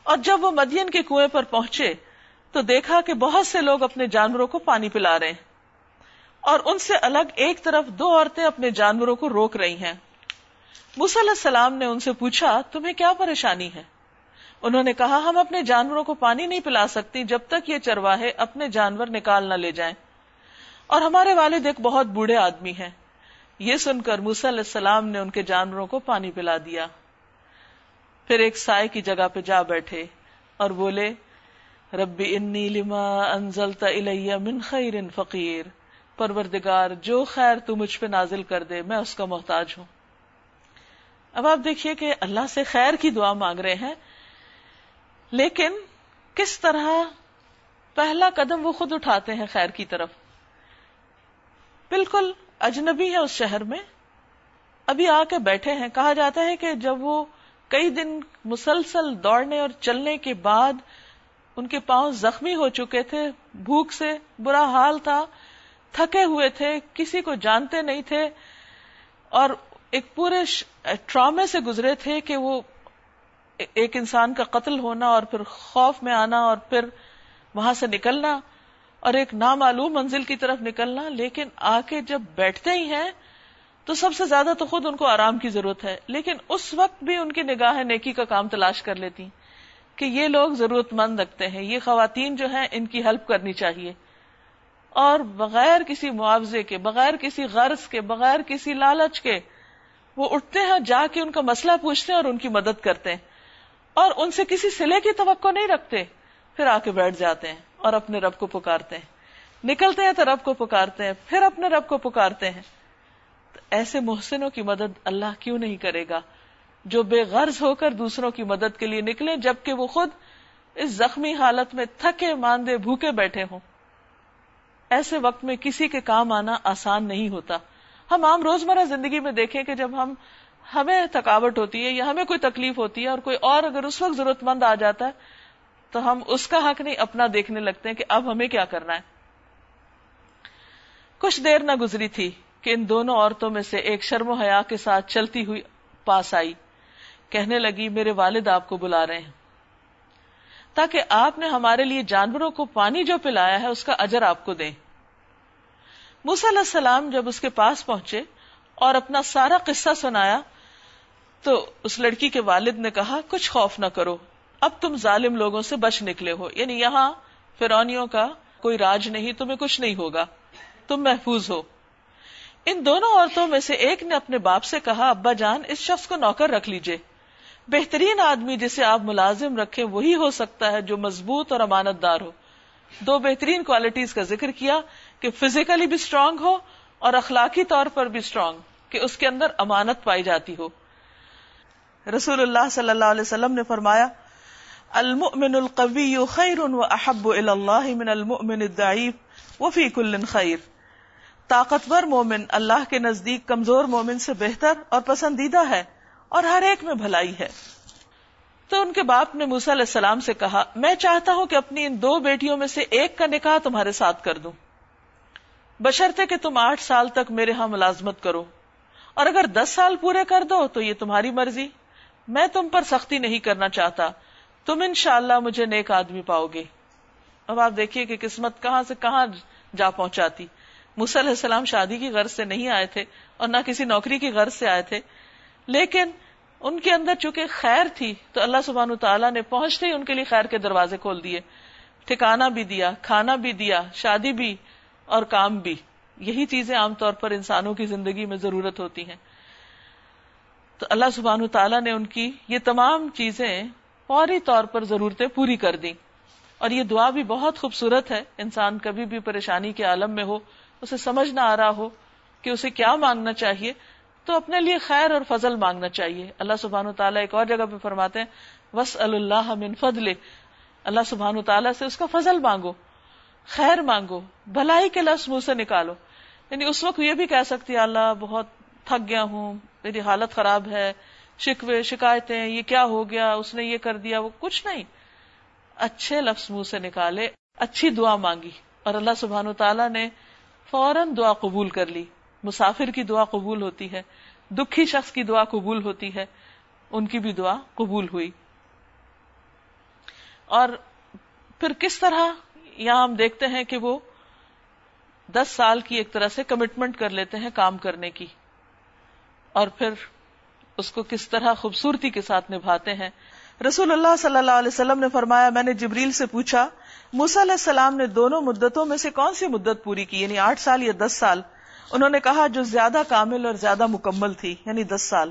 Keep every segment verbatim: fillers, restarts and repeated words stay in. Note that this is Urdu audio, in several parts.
اور جب وہ مدین کے کنویں پر پہنچے تو دیکھا کہ بہت سے لوگ اپنے جانوروں کو پانی پلا رہے ہیں، اور ان سے الگ ایک طرف دو عورتیں اپنے جانوروں کو روک رہی ہیں۔ موسیٰ علیہ السلام نے ان سے پوچھا تمہیں کیا پریشانی ہے؟ انہوں نے کہا ہم اپنے جانوروں کو پانی نہیں پلا سکتی جب تک یہ چرواہے اپنے جانور نکال نہ لے جائیں، اور ہمارے والد ایک بہت بوڑھے آدمی ہیں۔ یہ سن کر موسیٰ علیہ السلام نے ان کے جانوروں کو پانی پلا دیا، پھر ایک سائے کی جگہ پہ جا بیٹھے اور بولے رب انی لما انزلت الی من خیر فقیر، پروردگار جو خیر تو مجھ پہ نازل کر دے میں اس کا محتاج ہوں۔ اب آپ دیکھیے کہ اللہ سے خیر کی دعا مانگ رہے ہیں، لیکن کس طرح پہلا قدم وہ خود اٹھاتے ہیں خیر کی طرف۔ بالکل اجنبی ہے اس شہر میں، ابھی آ کے بیٹھے ہیں۔ کہا جاتا ہے کہ جب وہ کئی دن مسلسل دوڑنے اور چلنے کے بعد ان کے پاؤں زخمی ہو چکے تھے، بھوک سے برا حال تھا، تھکے ہوئے تھے، کسی کو جانتے نہیں تھے، اور ایک پورے ٹرامے سے گزرے تھے کہ وہ ایک انسان کا قتل ہونا اور پھر خوف میں آنا اور پھر وہاں سے نکلنا اور ایک نامعلوم منزل کی طرف نکلنا۔ لیکن آ کے جب بیٹھتے ہی ہیں تو سب سے زیادہ تو خود ان کو آرام کی ضرورت ہے، لیکن اس وقت بھی ان کی نگاہیں نیکی کا کام تلاش کر لیتی کہ یہ لوگ ضرورت مند رکھتے ہیں، یہ خواتین جو ہیں ان کی ہیلپ کرنی چاہیے، اور بغیر کسی معاوضے کے، بغیر کسی غرض کے، بغیر کسی لالچ کے وہ اٹھتے ہیں، جا کے ان کا مسئلہ پوچھتے ہیں اور ان کی مدد کرتے ہیں، اور ان سے کسی صلے کی توقع نہیں رکھتے، پھر آ کے بیٹھ جاتے ہیں اور اپنے رب کو پکارتے ہیں، نکلتے ہیں تو رب کو پکارتے ہیں، پھر اپنے رب کو پکارتے ہیں۔ تو ایسے محسنوں کی مدد اللہ کیوں نہیں کرے گا جو بے غرض ہو کر دوسروں کی مدد کے لیے نکلیں، جبکہ وہ خود اس زخمی حالت میں تھکے ماندے بھوکے بیٹھے ہوں۔ ایسے وقت میں کسی کے کام آنا آسان نہیں ہوتا۔ ہم عام روزمرہ زندگی میں دیکھیں کہ جب ہم ہمیں تھکاوٹ ہوتی ہے یا ہمیں کوئی تکلیف ہوتی ہے اور کوئی اور اگر اس وقت ضرورت مند آ جاتا ہے تو ہم اس کا حق نہیں اپنا دیکھنے لگتے ہیں کہ اب ہمیں کیا کرنا ہے۔ کچھ دیر نہ گزری تھی کہ ان دونوں عورتوں میں سے ایک شرم و حیا کے ساتھ چلتی ہوئی پاس آئی، کہنے لگی میرے والد آپ کو بلا رہے ہیں تاکہ آپ نے ہمارے لیے جانوروں کو پانی جو پلایا ہے اس کا اجر آپ کو دیں۔ موسیٰ علیہ السلام جب اس کے پاس پہنچے اور اپنا سارا قصہ سنایا تو اس لڑکی کے والد نے کہا کچھ خوف نہ کرو، اب تم ظالم لوگوں سے بچ نکلے ہو، یعنی یہاں فرعونیوں کا کوئی راج نہیں، تمہیں کچھ نہیں ہوگا، تم محفوظ ہو۔ ان دونوں عورتوں میں سے ایک نے اپنے باپ سے کہا ابا جان اس شخص کو نوکر رکھ لیجئے، بہترین آدمی جسے آپ ملازم رکھیں وہی ہو سکتا ہے جو مضبوط اور امانت دار ہو۔ دو بہترین کوالٹیز کا ذکر کیا کہ فزیکلی بھی اسٹرانگ ہو اور اخلاقی طور پر بھی اسٹرانگ، کہ اس کے اندر امانت پائی جاتی ہو۔ رسول اللہ صلی اللہ علیہ وسلم نے فرمایا المؤمن القوی خیر واحب الی اللہ من المؤمن الضعیف وفی کل خیر، طاقتور مومن اللہ کے نزدیک کمزور مومن سے بہتر اور پسندیدہ ہے اور ہر ایک میں بھلائی ہے۔ تو ان کے باپ نے موسیٰ علیہ السلام سے کہا میں چاہتا ہوں کہ اپنی ان دو بیٹیوں میں سے ایک کا نکاح تمہارے ساتھ کر دوں، بشرطے کہ تم آٹھ سال تک میرے ہاں ملازمت کرو، اور اگر دس سال پورے کر دو تو یہ تمہاری مرضی، میں تم پر سختی نہیں کرنا چاہتا، تم انشاءاللہ مجھے نیک آدمی پاؤ گے۔ اب آپ دیکھیے کہ قسمت کہاں سے کہاں جا پہنچاتی۔ موسیٰ علیہ السلام شادی کی غرض سے نہیں آئے تھے اور نہ کسی نوکری کی غرض سے آئے تھے، لیکن ان کے اندر چونکہ خیر تھی تو اللہ سبحانہ تعالیٰ نے پہنچتے ہی ان کے لیے خیر کے دروازے کھول دیے، ٹھکانہ بھی دیا، کھانا بھی دیا، شادی بھی اور کام بھی۔ یہی چیزیں عام طور پر انسانوں کی زندگی میں ضرورت ہوتی ہیں۔ تو اللہ سبحانہ تعالیٰ نے ان کی یہ تمام چیزیں فوری طور پر ضرورتیں پوری کر دیں۔ اور یہ دعا بھی بہت خوبصورت ہے، انسان کبھی بھی پریشانی کے عالم میں ہو، اسے سمجھ نہ آ رہا ہو کہ اسے کیا مانگنا چاہیے، تو اپنے لیے خیر اور فضل مانگنا چاہیے۔ اللہ سبحانہ تعالیٰ ایک اور جگہ پہ فرماتے ہیں وَاسْأَلُ اللَّهَ مِن فَضْلِهِ، اللہ سبحانہ تعالیٰ سے اس کا فضل مانگو، خیر مانگو، بھلائی کے لفظ منہ سے نکالو۔ یعنی اس وقت یہ بھی کہہ سکتی اللہ بہت تھک گیا ہوں، میری حالت خراب ہے، شکوے شکایتیں، یہ کیا ہو گیا، اس نے یہ کر دیا، وہ کچھ نہیں، اچھے لفظ منہ سے نکالے، اچھی دعا مانگی اور اللہ سبحانہ تعالیٰ نے فوراً دعا قبول کر لی۔ مسافر کی دعا قبول ہوتی ہے، دکھی شخص کی دعا قبول ہوتی ہے، ان کی بھی دعا قبول ہوئی۔ اور پھر کس طرح یہاں ہم دیکھتے ہیں کہ وہ دس سال کی ایک طرح سے کمٹمنٹ کر لیتے ہیں کام کرنے کی، اور پھر اس کو کس طرح خوبصورتی کے ساتھ نبھاتے ہیں. رسول اللہ صلی اللہ علیہ وسلم نے فرمایا، میں نے جبریل سے پوچھا موسیٰ علیہ السلام نے دونوں مدتوں میں سے کون سی مدت پوری کی، یعنی آٹھ سال یا دس سال؟ انہوں نے کہا جو زیادہ کامل اور زیادہ مکمل تھی، یعنی دس سال.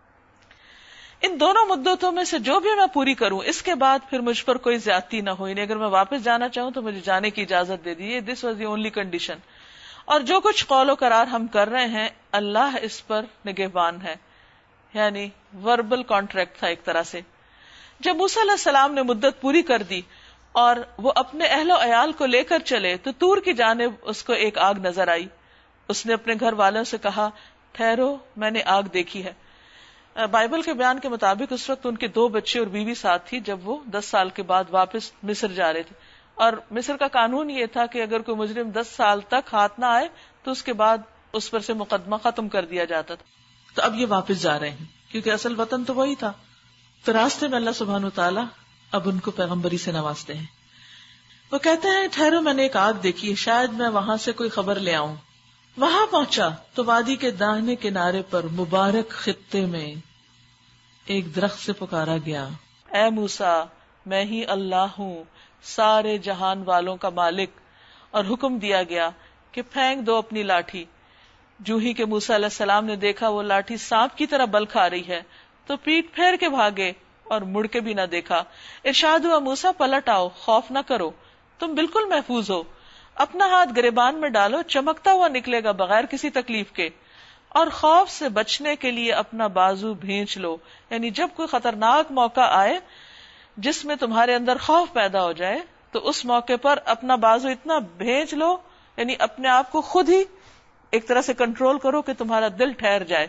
ان دونوں مدتوں میں سے جو بھی میں پوری کروں اس کے بعد پھر مجھ پر کوئی زیادتی نہ ہو، یعنی اگر میں واپس جانا چاہوں تو مجھے جانے کی اجازت دے دیجیے. This was the only condition. اور جو کچھ قول و قرار ہم کر رہے ہیں اللہ اس پر نگہبان ہے، یعنی وربل کانٹریکٹ تھا ایک طرح سے. جب موسیٰ علیہ السلام نے مدت پوری کر دی اور وہ اپنے اہل و عیال کو لے کر چلے تو طور کی جانب اس کو ایک آگ نظر آئی. اس نے اپنے گھر والوں سے کہا ٹھہرو میں نے آگ دیکھی ہے. بائبل کے بیان کے مطابق اس وقت ان کے دو بچے اور بیوی ساتھ تھی جب وہ دس سال کے بعد واپس مصر جا رہے تھے، اور مصر کا قانون یہ تھا کہ اگر کوئی مجرم دس سال تک ہاتھ نہ آئے تو اس کے بعد اس پر سے مقدمہ ختم کر دیا جاتا تھا. تو اب یہ واپس جا رہے ہیں کیونکہ اصل وطن تو وہی تھا. تو راستے میں اللہ سبحانہ وتعالیٰ اب ان کو پیغمبری سے نوازتے ہیں. وہ کہتے ہیں ٹھہرو میں نے ایک آگ دیکھی ہے، شاید میں وہاں سے کوئی خبر لے آؤں. وہاں پہنچا تو وادی کے داہنے کنارے پر مبارک خطے میں ایک درخت سے پکارا گیا، اے موسیٰ میں ہی اللہ ہوں سارے جہان والوں کا مالک. اور حکم دیا گیا کہ پھینک دو اپنی لاٹھی. جو ہی کہ موسیٰ علیہ السلام نے دیکھا وہ لاٹھی سانپ کی طرح بل کھا رہی ہے تو پیٹ پھیر کے بھاگے اور مڑ کے بھی نہ دیکھا. ارشاد ہوا موسیٰ پلٹ آؤ، خوف نہ کرو، تم بالکل محفوظ ہو. اپنا ہاتھ گریبان میں ڈالو، چمکتا ہوا نکلے گا بغیر کسی تکلیف کے. اور خوف سے بچنے کے لیے اپنا بازو بھینچ لو، یعنی جب کوئی خطرناک موقع آئے جس میں تمہارے اندر خوف پیدا ہو جائے تو اس موقع پر اپنا بازو اتنا بھینچ لو، یعنی اپنے آپ کو خود ہی ایک طرح سے کنٹرول کرو کہ تمہارا دل ٹھہر جائے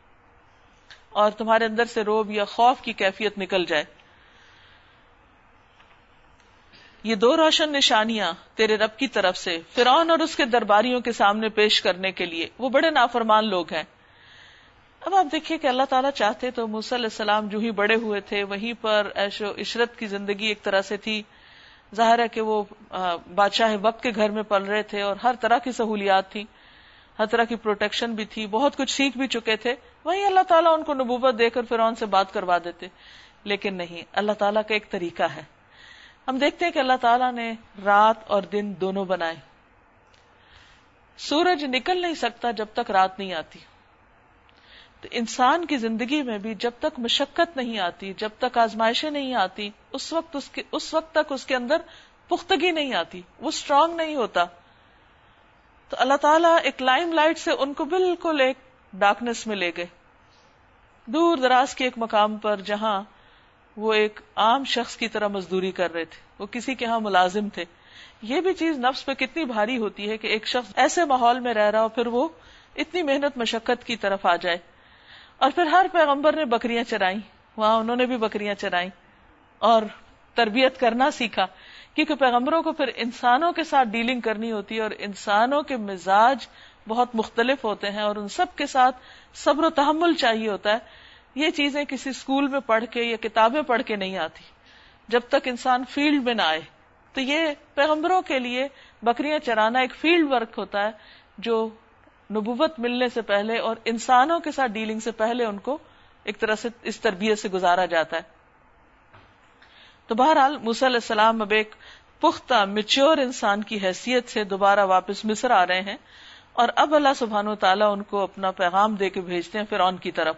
اور تمہارے اندر سے روب یا خوف کی کیفیت نکل جائے. یہ دو روشن نشانیاں تیرے رب کی طرف سے فرعون اور اس کے درباریوں کے سامنے پیش کرنے کے لیے، وہ بڑے نافرمان لوگ ہیں. اب آپ دیکھیے کہ اللہ تعالیٰ چاہتے تو موسیٰ علیہ السلام جو ہی بڑے ہوئے تھے وہیں پر عیش و عشرت کی زندگی ایک طرح سے تھی. ظاہر ہے کہ وہ بادشاہ وقت کے گھر میں پل رہے تھے اور ہر طرح کی سہولیات تھی، ہر طرح کی پروٹیکشن بھی تھی، بہت کچھ سیکھ بھی چکے تھے. وہیں اللہ تعالیٰ ان کو نبوت دے کر فرعون سے بات کروا دیتے. لیکن نہیں، اللہ تعالیٰ کا ایک طریقہ ہے. ہم دیکھتے ہیں کہ اللہ تعالیٰ نے رات اور دن دونوں بنائے. سورج نکل نہیں سکتا جب تک رات نہیں آتی. تو انسان کی زندگی میں بھی جب تک مشقت نہیں آتی، جب تک آزمائشیں نہیں آتی، اس وقت اس کے اس وقت تک اس کے اندر پختگی نہیں آتی، وہ اسٹرانگ نہیں ہوتا. تو اللہ تعالیٰ ایک لائم لائٹ سے ان کو بالکل ایک ڈارکنیس میں لے گئے، دور دراز کے ایک مقام پر جہاں وہ ایک عام شخص کی طرح مزدوری کر رہے تھے، وہ کسی کے ہاں ملازم تھے. یہ بھی چیز نفس پہ کتنی بھاری ہوتی ہے کہ ایک شخص ایسے ماحول میں رہ رہا ہو پھر وہ اتنی محنت مشقت کی طرف آ جائے. اور پھر ہر پیغمبر نے بکریاں چرائیں، وہاں انہوں نے بھی بکریاں چرائیں اور تربیت کرنا سیکھا، کیونکہ پیغمبروں کو پھر انسانوں کے ساتھ ڈیلنگ کرنی ہوتی ہے اور انسانوں کے مزاج بہت مختلف ہوتے ہیں اور ان سب کے ساتھ صبر و تحمل چاہیے ہوتا ہے. یہ چیزیں کسی اسکول میں پڑھ کے یا کتابیں پڑھ کے نہیں آتی جب تک انسان فیلڈ میں نہ آئے. تو یہ پیغمبروں کے لیے بکریاں چرانا ایک فیلڈ ورک ہوتا ہے جو نبوت ملنے سے پہلے اور انسانوں کے ساتھ ڈیلنگ سے پہلے ان کو ایک طرح سے اس تربیت سے گزارا جاتا ہے. تو بہرحال موسیٰ علیہ السلام اب ایک پختہ میچور انسان کی حیثیت سے دوبارہ واپس مصر آ رہے ہیں اور اب اللہ سبحانہ و تعالیٰ ان کو اپنا پیغام دے کے بھیجتے ہیں فرعون کی طرف.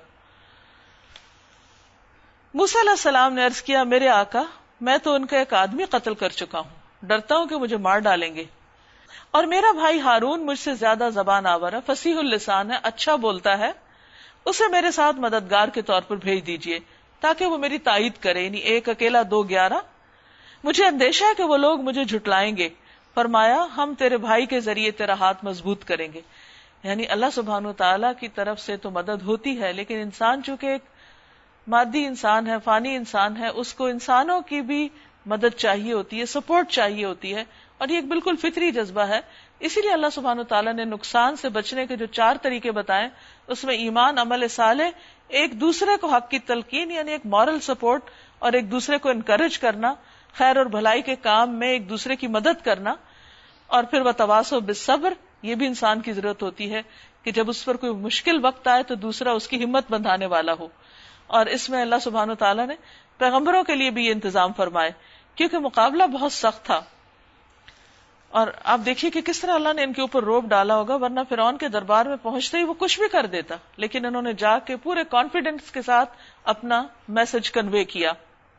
موسیٰ علیہ السلام نے عرض کیا میرے آقا میں تو ان کا ایک آدمی قتل کر چکا ہوں، ڈرتا ہوں کہ مجھے مار ڈالیں گے، اور میرا بھائی ہارون مجھ سے زیادہ زبان آور ہے، فصیح اللسان ہے، اچھا بولتا ہے، اسے میرے ساتھ مددگار کے طور پر بھیج دیجئے تاکہ وہ میری تائید کرے، یعنی ایک اکیلا دو گیارہ. مجھے اندیشہ ہے کہ وہ لوگ مجھے جھٹلائیں گے. فرمایا ہم تیرے بھائی کے ذریعے تیرا ہاتھ مضبوط کریں گے. یعنی اللہ سبحانہ تعالیٰ کی طرف سے تو مدد ہوتی ہے، لیکن انسان چونکہ ایک مادی انسان ہے، فانی انسان ہے، اس کو انسانوں کی بھی مدد چاہیے ہوتی ہے، سپورٹ چاہیے ہوتی ہے، اور یہ ایک بالکل فطری جذبہ ہے. اسی لیے اللہ سبحانہ تعالیٰ نے نقصان سے بچنے کے جو چار طریقے بتائے اس میں ایمان، عمل صالح، ایک دوسرے کو حق کی تلقین یعنی ایک مورل سپورٹ اور ایک دوسرے کو انکریج کرنا، خیر اور بھلائی کے کام میں ایک دوسرے کی مدد کرنا، اور پھر وتواصوا بالصبر، یہ بھی انسان کی ضرورت ہوتی ہے کہ جب اس پر کوئی مشکل وقت آئے تو دوسرا اس کی ہمت بندھانے والا ہو. اور اس میں اللہ سبحانہ و تعالیٰ نے پیغمبروں کے لیے بھی یہ انتظام فرمائے، کیونکہ مقابلہ بہت سخت تھا. اور آپ دیکھیے کہ کس طرح اللہ نے ان کے اوپر روب ڈالا ہوگا، ورنہ فرعون کے دربار میں پہنچتے ہی وہ کچھ بھی کر دیتا، لیکن انہوں نے جا کے پورے کانفیڈنس کے ساتھ اپنا میسج کنوے کیا.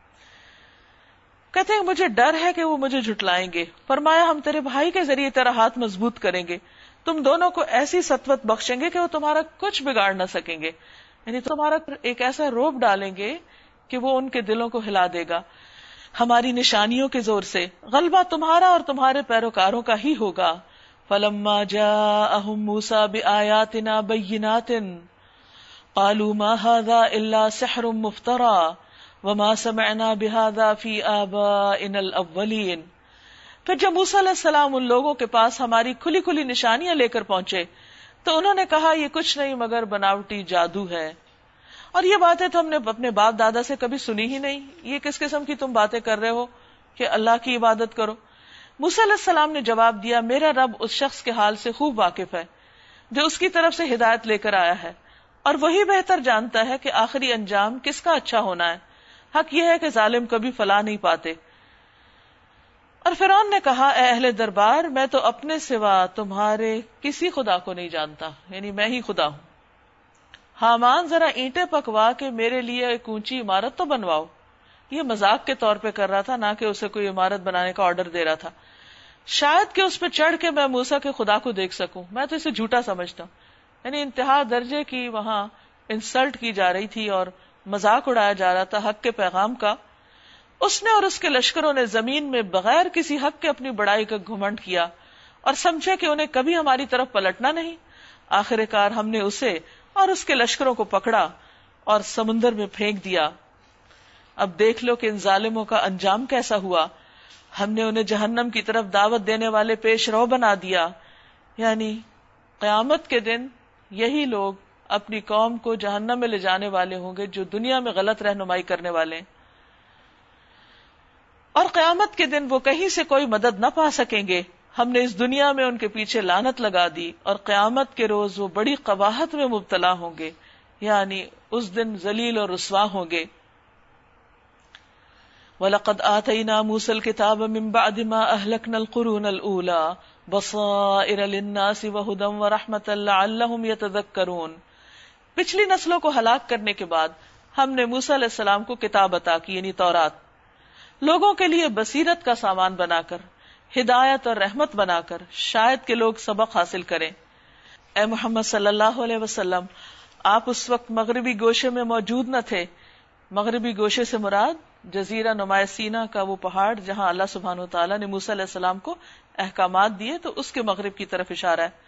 کہتے ہیں مجھے ڈر ہے کہ وہ مجھے جھٹلائیں گے. فرمایا ہم تیرے بھائی کے ذریعے تیرا ہاتھ مضبوط کریں گے، تم دونوں کو ایسی سطوت بخشیں گے کہ وہ تمہارا کچھ بگاڑ نہ سکیں گے. یعنی تمہارا ایک ایسا روب ڈالیں گے کہ وہ ان کے دلوں کو ہلا دے گا. ہماری نشانیوں کے زور سے غلبہ تمہارا اور تمہارے پیروکاروں کا ہی ہوگا. فلما جاءہم موسیٰ بآیاتنا بینات قالوا ما هذا الا سحر مفترى وما سمعنا بهذا في آبائنا الاولین. پھر جب موسیٰ علیہ السلام ان لوگوں کے پاس ہماری کھلی کھلی نشانیاں لے کر پہنچے تو انہوں نے کہا یہ کچھ نہیں مگر بناوٹی جادو ہے، اور یہ باتیں تو ہم نے اپنے باپ دادا سے کبھی سنی ہی نہیں. یہ کس قسم کی تم باتیں کر رہے ہو کہ اللہ کی عبادت کرو؟ موسیٰ علیہ السلام نے جواب دیا میرا رب اس شخص کے حال سے خوب واقف ہے جو اس کی طرف سے ہدایت لے کر آیا ہے، اور وہی بہتر جانتا ہے کہ آخری انجام کس کا اچھا ہونا ہے. حق یہ ہے کہ ظالم کبھی فلاح نہیں پاتے. اور فرعون نے کہا اے اہل دربار میں تو اپنے سوا تمہارے کسی خدا کو نہیں جانتا، یعنی میں ہی خدا ہوں. حامان ذرا اینٹیں پکوا کے میرے لیے ایک اونچی عمارت تو بنواؤ. یہ مذاق کے طور پہ کر رہا تھا، نہ کہ اسے کوئی عمارت بنانے کا آرڈر دے رہا تھا. شاید کہ اس پہ چڑھ کے میں موسیٰ کے خدا کو دیکھ سکوں، میں تو اسے جھوٹا سمجھتا ہوں. یعنی انتہا درجے کی وہاں انسلٹ کی جا رہی تھی اور مذاق اڑایا جا رہا تھا حق کے پیغام کا. اس نے اور اس کے لشکروں نے زمین میں بغیر کسی حق کے اپنی بڑائی کا گھمنڈ کیا اور سمجھے کہ انہیں کبھی ہماری طرف پلٹنا نہیں. آخر کار ہم نے اسے اور اس کے لشکروں کو پکڑا اور سمندر میں پھینک دیا. اب دیکھ لو کہ ان ظالموں کا انجام کیسا ہوا. ہم نے انہیں جہنم کی طرف دعوت دینے والے پیش رو بنا دیا. یعنی قیامت کے دن یہی لوگ اپنی قوم کو جہنم میں لے جانے والے ہوں گے جو دنیا میں غلط رہنمائی کرنے والے ہیں، اور قیامت کے دن وہ کہیں سے کوئی مدد نہ پا سکیں گے. ہم نے اس دنیا میں ان کے پیچھے لعنت لگا دی اور قیامت کے روز وہ بڑی قباحت میں مبتلا ہوں گے، یعنی اس دن ذلیل اور رسوا ہوں گے. وَلَقَدْ آتَيْنَا مُوسَى الْكِتَابَ مِن بَعْدِ مَا أَهْلَكْنَا الْقُرُونَ الْأُولَى بَصَائِرَ لِلنَّاسِ وَهُدًى وَرَحْمَةً لَعَلَّهُمْ يَتَذَكَّرُونَ. پچھلی نسلوں کو ہلاک کرنے کے بعد ہم نے موسیٰ علیہ السلام کو کتاب عطا کی، یعنی تورات، لوگوں کے لیے بصیرت کا سامان بنا کر، ہدایت اور رحمت بنا کر، شاید کہ لوگ سبق حاصل کریں. اے محمد صلی اللہ علیہ وسلم، آپ اس وقت مغربی گوشے میں موجود نہ تھے. مغربی گوشے سے مراد جزیرہ نمائے سینا کا وہ پہاڑ جہاں اللہ سبحانہ وتعالیٰ نے موسیٰ علیہ السلام کو احکامات دیے، تو اس کے مغرب کی طرف اشارہ ہے.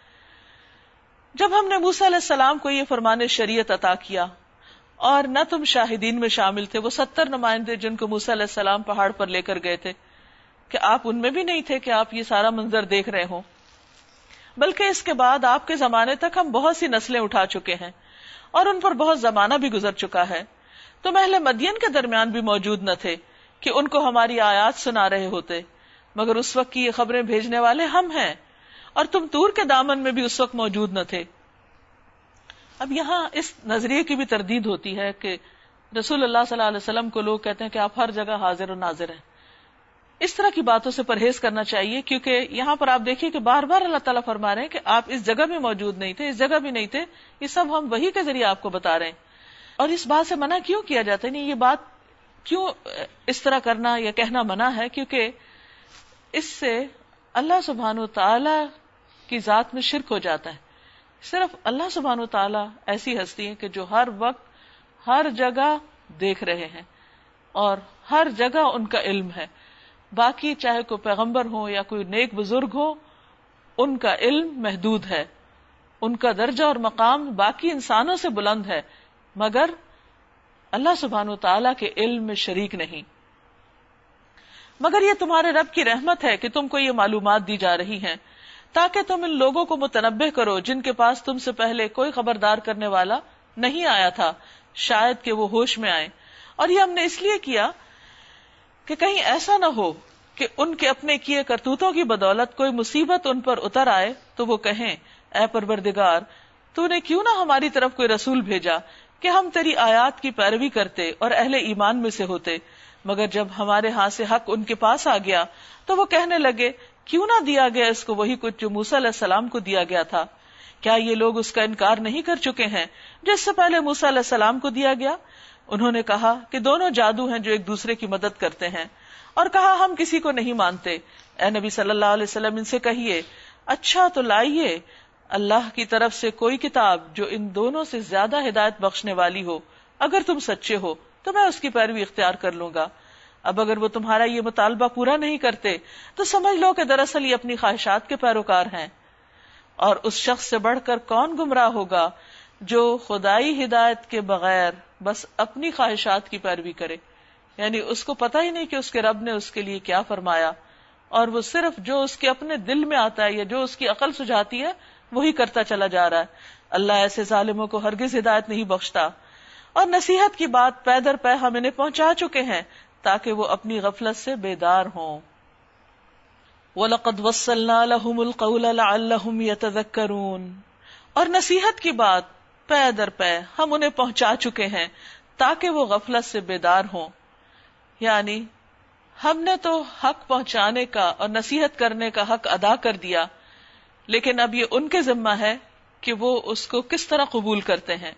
جب ہم نے موسیٰ علیہ السلام کو یہ فرمان شریعت عطا کیا اور نہ تم شاہدین میں شامل تھے، وہ ستر نمائندے جن کو موسیٰ علیہ السلام پہاڑ پر لے کر گئے تھے، کہ آپ ان میں بھی نہیں تھے کہ آپ یہ سارا منظر دیکھ رہے ہوں. بلکہ اس کے بعد آپ کے زمانے تک ہم بہت سی نسلیں اٹھا چکے ہیں اور ان پر بہت زمانہ بھی گزر چکا ہے. تم اہل مدین کے درمیان بھی موجود نہ تھے کہ ان کو ہماری آیات سنا رہے ہوتے، مگر اس وقت کی یہ خبریں بھیجنے والے ہم ہیں، اور تم طور کے دامن میں بھی اس وقت موجود نہ تھے. اب یہاں اس نظریے کی بھی تردید ہوتی ہے کہ رسول اللہ صلی اللہ علیہ وسلم کو لوگ کہتے ہیں کہ آپ ہر جگہ حاضر و ناظر ہیں. اس طرح کی باتوں سے پرہیز کرنا چاہیے، کیونکہ یہاں پر آپ دیکھیے کہ بار بار اللہ تعالیٰ فرما رہے ہیں کہ آپ اس جگہ میں موجود نہیں تھے، اس جگہ بھی نہیں تھے. یہ سب ہم وحی کے ذریعے آپ کو بتا رہے ہیں. اور اس بات سے منع کیوں کیا جاتا ہے؟ نہیں، یہ بات کیوں اس طرح کرنا یا کہنا منع ہے؟ کیونکہ اس سے اللہ سبحانہ و تعالی کی ذات میں شرک ہو جاتا ہے. صرف اللہ سبحانہ و تعالی ایسی ہستی ہے کہ جو ہر وقت ہر جگہ دیکھ رہے ہیں اور ہر جگہ ان کا علم ہے. باقی چاہے کوئی پیغمبر ہو یا کوئی نیک بزرگ ہو، ان کا علم محدود ہے، ان کا درجہ اور مقام باقی انسانوں سے بلند ہے، مگر اللہ سبحانہ و تعالیٰ کے علم میں شریک نہیں. مگر یہ تمہارے رب کی رحمت ہے کہ تم کو یہ معلومات دی جا رہی ہیں تاکہ تم ان لوگوں کو متنبہ کرو جن کے پاس تم سے پہلے کوئی خبردار کرنے والا نہیں آیا تھا، شاید کہ وہ ہوش میں آئے. اور یہ ہم نے اس لیے کیا کہ کہیں ایسا نہ ہو کہ ان کے اپنے کیے کرتوتوں کی بدولت کوئی مصیبت ان پر اتر آئے تو وہ کہیں اے پروردگار تو نے کیوں نہ ہماری طرف کوئی رسول بھیجا کہ ہم تیری آیات کی پیروی کرتے اور اہل ایمان میں سے ہوتے، مگر جب ہمارے ہاں سے حق ان کے پاس آ گیا تو وہ کہنے لگے کیوں نہ دیا گیا اس کو وہی کچھ جو موسیٰ علیہ السلام کو دیا گیا تھا، کیا یہ لوگ اس کا انکار نہیں کر چکے ہیں جو اس سے پہلے موسیٰ علیہ السلام کو دیا گیا؟ انہوں نے کہا کہ دونوں جادو ہیں جو ایک دوسرے کی مدد کرتے ہیں، اور کہا ہم کسی کو نہیں مانتے۔ اے نبی صلی اللہ علیہ وسلم ان سے کہیے اچھا تو لائیے اللہ کی طرف سے کوئی کتاب جو ان دونوں سے زیادہ ہدایت بخشنے والی ہو، اگر تم سچے ہو تو میں اس کی پیروی اختیار کر لوں گا۔ اب اگر وہ تمہارا یہ مطالبہ پورا نہیں کرتے تو سمجھ لو کہ دراصل یہ اپنی خواہشات کے پیروکار ہیں، اور اس شخص سے بڑھ کر کون گمراہ ہوگا جو خدائی ہدایت کے بغیر بس اپنی خواہشات کی پیروی کرے، یعنی اس کو پتہ ہی نہیں کہ اس کے رب نے اس کے لیے کیا فرمایا، اور وہ صرف جو اس کے اپنے دل میں آتا ہے یا جو اس کی عقل سجھاتی ہے وہی کرتا چلا جا رہا ہے۔ اللہ ایسے ظالموں کو ہرگز ہدایت نہیں بخشتا۔ اور نصیحت کی بات پے در پے ہم انہیں پہنچا چکے ہیں تاکہ وہ اپنی غفلت سے بیدار ہوں۔ وَلَقَدْ وَصَّلْنَا لَهُمُ الْقَوْلَ لَعَلَّهُمْ يَتَذَكَّرُونَ، اور نصیحت کی بات پے در پے ہم انہیں پہنچا چکے ہیں تاکہ وہ غفلت سے بیدار ہوں، یعنی ہم نے تو حق پہنچانے کا اور نصیحت کرنے کا حق ادا کر دیا، لیکن اب یہ ان کے ذمہ ہے کہ وہ اس کو کس طرح قبول کرتے ہیں۔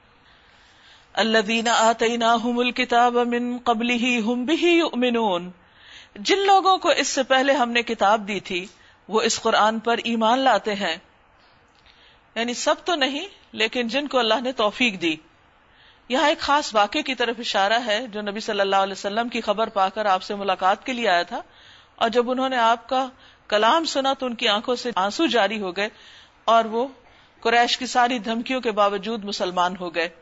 الذین آتیناہم الکتاب من قبلہ ہم بہ یؤمنون، جن لوگوں کو اس سے پہلے ہم نے کتاب دی تھی وہ اس قرآن پر ایمان لاتے ہیں، یعنی سب تو نہیں لیکن جن کو اللہ نے توفیق دی۔ یہاں ایک خاص واقعے کی طرف اشارہ ہے جو نبی صلی اللہ علیہ وسلم کی خبر پا کر آپ سے ملاقات کے لیے آیا تھا، اور جب انہوں نے آپ کا کلام سنا تو ان کی آنکھوں سے آنسو جاری ہو گئے اور وہ قریش کی ساری دھمکیوں کے باوجود مسلمان ہو گئے۔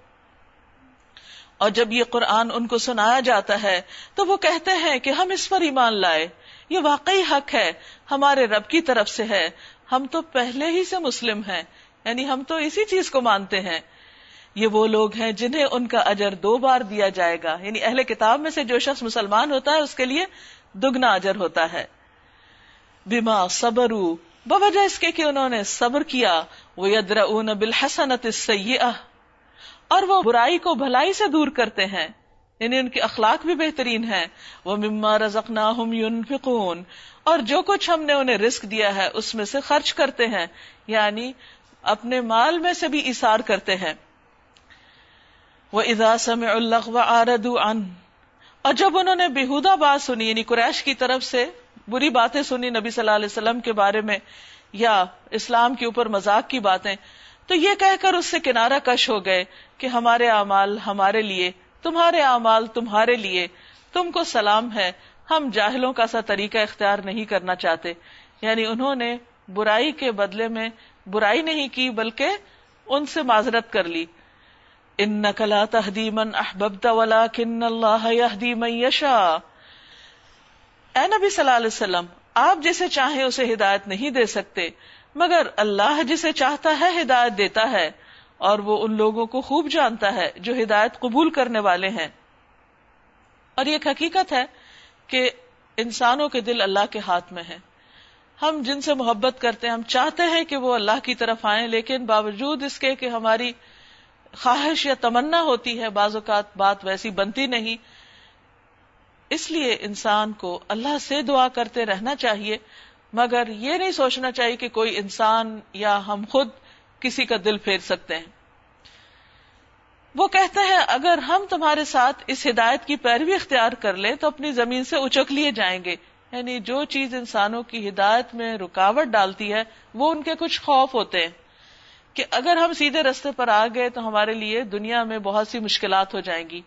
اور جب یہ قرآن ان کو سنایا جاتا ہے تو وہ کہتے ہیں کہ ہم اس پر ایمان لائے، یہ واقعی حق ہے، ہمارے رب کی طرف سے ہے، ہم تو پہلے ہی سے مسلم ہیں، یعنی ہم تو اسی چیز کو مانتے ہیں۔ یہ وہ لوگ ہیں جنہیں ان کا اجر دو بار دیا جائے گا، یعنی اہل کتاب میں سے جو شخص مسلمان ہوتا ہے اس کے لیے دگنا اجر ہوتا ہے۔ بما صبروا، بوجہ اس کے کہ انہوں نے صبر کیا، وَيَدْرَؤُونَ بِالْحَسَنَةِ السَّيِّئَةِ، اور وہ برائی کو بھلائی سے دور کرتے ہیں، یعنی ان کے اخلاق بھی بہترین ہیں۔ وَمِمَّا رَزَقْنَاهُمْ يُنْفِقُونَ، اور جو کچھ ہم نے انہیں رزق دیا ہے اس میں سے خرچ کرتے ہیں، یعنی اپنے مال میں سے بھی ایثار کرتے ہیں۔ وَإِذَا سَمِعُوا اللَّغْوَ أَعْرَضُوا عَنْهُ، اور جب انہوں نے بیہودہ بات سنی، یعنی قریش کی طرف سے بری باتیں سنی نبی صلی اللہ علیہ وسلم کے بارے میں یا اسلام کے اوپر مذاق کی باتیں، تو یہ کہہ کر اس سے کنارہ کش ہو گئے کہ ہمارے اعمال ہمارے لیے، تمہارے اعمال تمہارے لیے، تم کو سلام ہے، ہم جاہلوں کا سا طریقہ اختیار نہیں کرنا چاہتے۔ یعنی انہوں نے برائی کے بدلے میں برائی نہیں کی بلکہ ان سے معذرت کر لی۔ اِنَّكَ لَا تَهْدِي مَنْ أَحْبَبْتَ وَلَكِنَّ اللَّهَ يَهْدِي مَن يَشَاءُ، اے نبی صلی اللہ علیہ وسلم آپ جسے چاہیں اسے ہدایت نہیں دے سکتے، مگر اللہ جسے چاہتا ہے ہدایت دیتا ہے، اور وہ ان لوگوں کو خوب جانتا ہے جو ہدایت قبول کرنے والے ہیں۔ اور یہ ایک حقیقت ہے کہ انسانوں کے دل اللہ کے ہاتھ میں ہیں۔ ہم جن سے محبت کرتے ہیں، ہم چاہتے ہیں کہ وہ اللہ کی طرف آئیں، لیکن باوجود اس کے کہ ہماری خواہش یا تمنا ہوتی ہے بعض اوقات بات ویسی بنتی نہیں، اس لیے انسان کو اللہ سے دعا کرتے رہنا چاہیے، مگر یہ نہیں سوچنا چاہیے کہ کوئی انسان یا ہم خود کسی کا دل پھیر سکتے ہیں۔ وہ کہتے ہیں اگر ہم تمہارے ساتھ اس ہدایت کی پیروی اختیار کر لیں تو اپنی زمین سے اچک لیے جائیں گے، یعنی جو چیز انسانوں کی ہدایت میں رکاوٹ ڈالتی ہے وہ ان کے کچھ خوف ہوتے ہیں کہ اگر ہم سیدھے رستے پر آ گئے تو ہمارے لیے دنیا میں بہت سی مشکلات ہو جائیں گی۔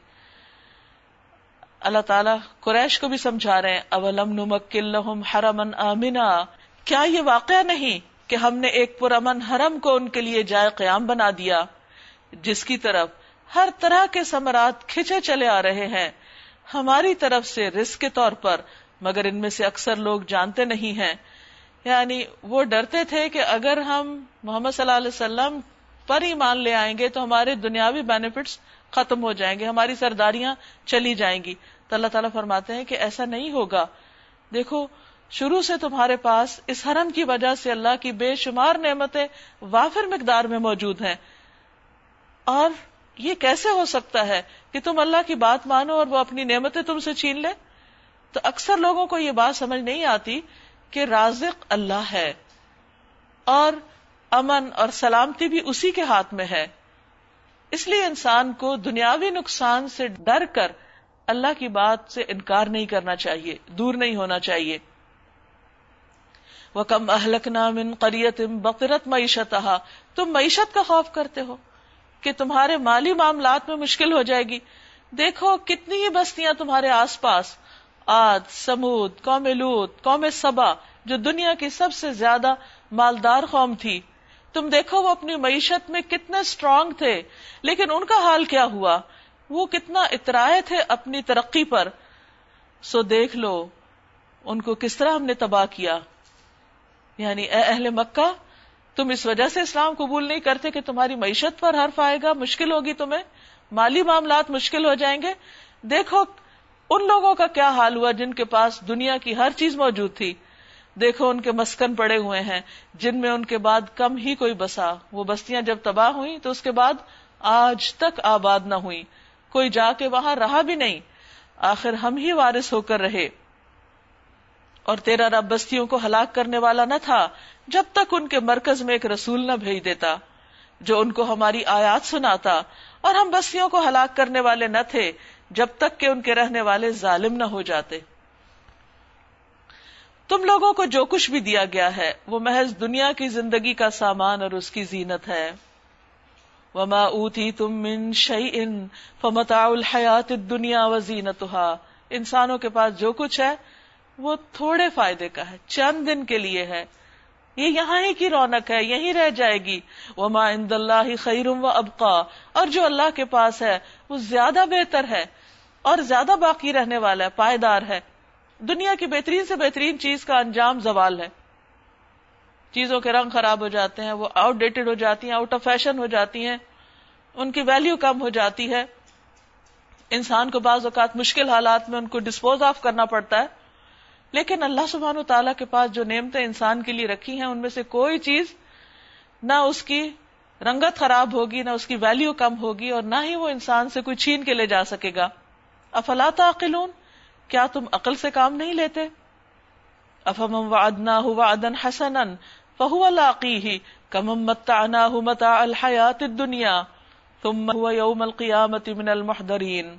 اللہ تعالیٰ قریش کو بھی سمجھا رہے ہیں اولم نمکن لہم حرما آمنا، کیا یہ واقعہ نہیں کہ ہم نے ایک پرامن حرم کو ان کے لیے جائے قیام بنا دیا جس کی طرف ہر طرح کے ثمرات کھچے چلے آ رہے ہیں ہماری طرف سے رزق کے طور پر، مگر ان میں سے اکثر لوگ جانتے نہیں ہیں۔ یعنی وہ ڈرتے تھے کہ اگر ہم محمد صلی اللہ علیہ وسلم پر ایمان لے آئیں گے تو ہمارے دنیاوی بینیفٹس ختم ہو جائیں گے، ہماری سرداریاں چلی جائیں گی، تو اللہ تعالیٰ فرماتے ہیں کہ ایسا نہیں ہوگا. دیکھو شروع سے تمہارے پاس اس حرم کی وجہ سے اللہ کی بے شمار نعمتیں وافر مقدار میں موجود ہیں، اور یہ کیسے ہو سکتا ہے کہ تم اللہ کی بات مانو اور وہ اپنی نعمتیں تم سے چھین لے؟ تو اکثر لوگوں کو یہ بات سمجھ نہیں آتی کہ رازق اللہ ہے اور امن اور سلامتی بھی اسی کے ہاتھ میں ہے. اس لیے انسان کو دنیاوی نقصان سے ڈر کر اللہ کی بات سے انکار نہیں کرنا چاہیے، دور نہیں ہونا چاہیے. وَكَمْ أَهْلَكْنَا مِنْ قَرْيَةٍ بَطِرَتْ مَعِيشَتَهَا، تم معیشت کا خوف کرتے ہو کہ تمہارے مالی معاملات میں مشکل ہو جائے گی. دیکھو کتنی ہی بستیاں تمہارے آس پاس، عاد، سمود، قوم لوط، قوم سبا، جو دنیا کی سب سے زیادہ مالدار قوم تھی. تم دیکھو وہ اپنی معیشت میں کتنے اسٹرانگ تھے، لیکن ان کا حال کیا ہوا؟ وہ کتنا اترائے تھے اپنی ترقی پر. سو دیکھ لو ان کو کس طرح ہم نے تباہ کیا. یعنی اے اہل مکہ، تم اس وجہ سے اسلام قبول نہیں کرتے کہ تمہاری معیشت پر حرف آئے گا، مشکل ہوگی، تمہیں مالی معاملات مشکل ہو جائیں گے. دیکھو ان لوگوں کا کیا حال ہوا جن کے پاس دنیا کی ہر چیز موجود تھی. دیکھو ان کے مسکن پڑے ہوئے ہیں جن میں ان کے بعد کم ہی کوئی بسا. وہ بستیاں جب تباہ ہوئیں تو اس کے بعد آج تک آباد نہ ہوئی، کوئی جا کے وہاں رہا بھی نہیں. آخر ہم ہی وارث ہو کر رہے. اور تیرا رب بستیوں کو ہلاک کرنے والا نہ تھا جب تک ان کے مرکز میں ایک رسول نہ بھیج دیتا جو ان کو ہماری آیات سناتا، اور ہم بستیوں کو ہلاک کرنے والے نہ تھے جب تک کہ ان کے رہنے والے ظالم نہ ہو جاتے. تم لوگوں کو جو کچھ بھی دیا گیا ہے وہ محض دنیا کی زندگی کا سامان اور اس کی زینت ہے. وما اوتیتم من شیء فمتاع الحیات الدنیا وزینتها، انسانوں کے پاس جو کچھ ہے وہ تھوڑے فائدے کا ہے، چند دن کے لیے ہے، یہ یہاں ہی کی رونق ہے، یہیں رہ جائے گی. وما عند اللہ خیر وابقا، اور جو اللہ کے پاس ہے وہ زیادہ بہتر ہے اور زیادہ باقی رہنے والا ہے، پائیدار ہے. دنیا کی بہترین سے بہترین چیز کا انجام زوال ہے. چیزوں کے رنگ خراب ہو جاتے ہیں، وہ آؤٹ ڈیٹڈ ہو جاتی ہیں، آؤٹ آف فیشن ہو جاتی ہیں، ان کی ویلیو کم ہو جاتی ہے. انسان کو بعض اوقات مشکل حالات میں ان کو ڈسپوز آف کرنا پڑتا ہے. لیکن اللہ سبحانہ وتعالیٰ کے پاس جو نعمتیں انسان کے لیے رکھی ہیں ان میں سے کوئی چیز نہ اس کی رنگت خراب ہوگی، نہ اس کی ویلیو کم ہوگی، اور نہ ہی وہ انسان سے کوئی چھین کے لے جا سکے گا. افلا تعقلون، کیا تم عقل سے کام نہیں لیتے؟ افمن وعدناہ وعدا حسنا فہو لاقیہ کمن متعناہ متاع الحیاۃ الدنیا ثم هو یوم القیامۃ من المحضرین.